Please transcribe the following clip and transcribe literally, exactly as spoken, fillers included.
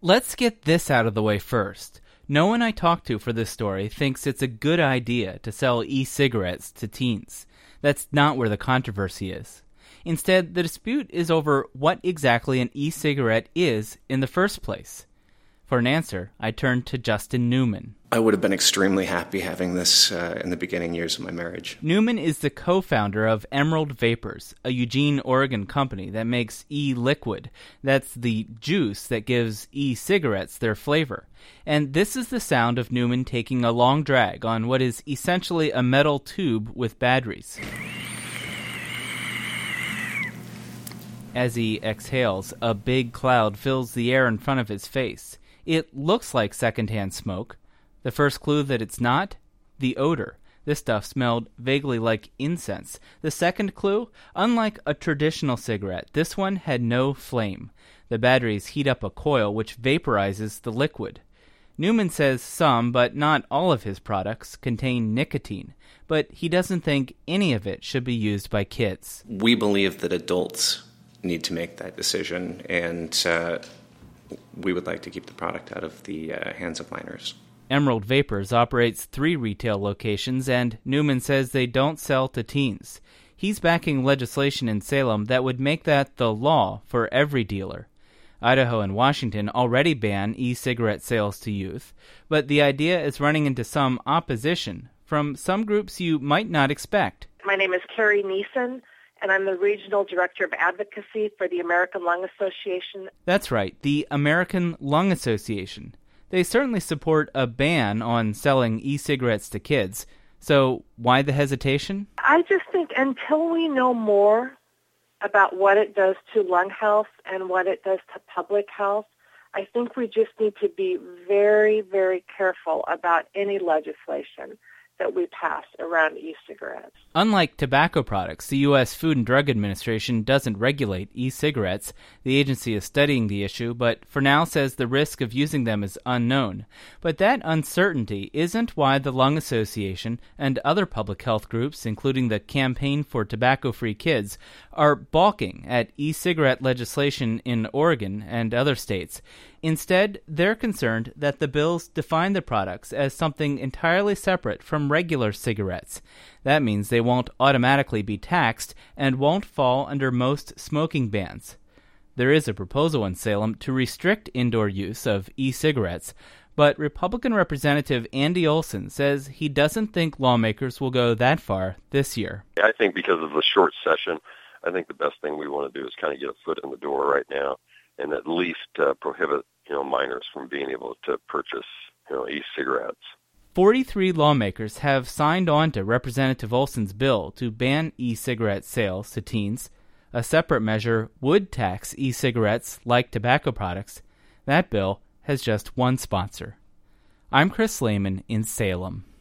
Let's get this out of the way first. No one I talked to for this story thinks it's a good idea to sell e-cigarettes to teens. That's not where the controversy is. Instead, the dispute is over what exactly an e-cigarette is in the first place. For an answer, I turned to Justin Newman. I would have been extremely happy having this uh, in the beginning years of my marriage. Newman is the co-founder of Emerald Vapors, a Eugene, Oregon company that makes e-liquid. That's the juice that gives e-cigarettes their flavor. And this is the sound of Newman taking a long drag on what is essentially a metal tube with batteries. As he exhales, a big cloud fills the air in front of his face. It looks like secondhand smoke. The first clue that it's not? The odor. This stuff smelled vaguely like incense. The second clue? Unlike a traditional cigarette, this one had no flame. The batteries heat up a coil which vaporizes the liquid. Newman says some, but not all of his products contain nicotine, but he doesn't think any of it should be used by kids. We believe that adults need to make that decision, and uh, we would like to keep the product out of the uh, hands of minors. Emerald Vapors operates three retail locations, and Newman says they don't sell to teens. He's backing legislation in Salem that would make that the law for every dealer. Idaho and Washington already ban e-cigarette sales to youth, but the idea is running into some opposition from some groups you might not expect. My name is Carrie Neeson, and I'm the Regional Director of Advocacy for the American Lung Association. That's right, the American Lung Association. They certainly support a ban on selling e-cigarettes to kids. So why the hesitation? I just think until we know more about what it does to lung health and what it does to public health, I think we just need to be very, very careful about any legislation that we pass around e-cigarettes. Unlike tobacco products, the U S Food and Drug Administration doesn't regulate e-cigarettes. The agency is studying the issue, but for now says the risk of using them is unknown. But that uncertainty isn't why the Lung Association and other public health groups, including the Campaign for Tobacco-Free Kids, are balking at e-cigarette legislation in Oregon and other states. Instead, they're concerned that the bills define the products as something entirely separate from regular cigarettes. That means they won't automatically be taxed and won't fall under most smoking bans. There is a proposal in Salem to restrict indoor use of e-cigarettes, but Republican Representative Andy Olson says he doesn't think lawmakers will go that far this year. I think because of the short session, I think the best thing we want to do is kind of get a foot in the door right now and at least uh, prohibit, you know, minors from being able to purchase, you know, e-cigarettes. forty-three lawmakers have signed on to Representative Olson's bill to ban e-cigarette sales to teens. A separate measure would tax e-cigarettes like tobacco products. That bill has just one sponsor. I'm Chris Lehman in Salem.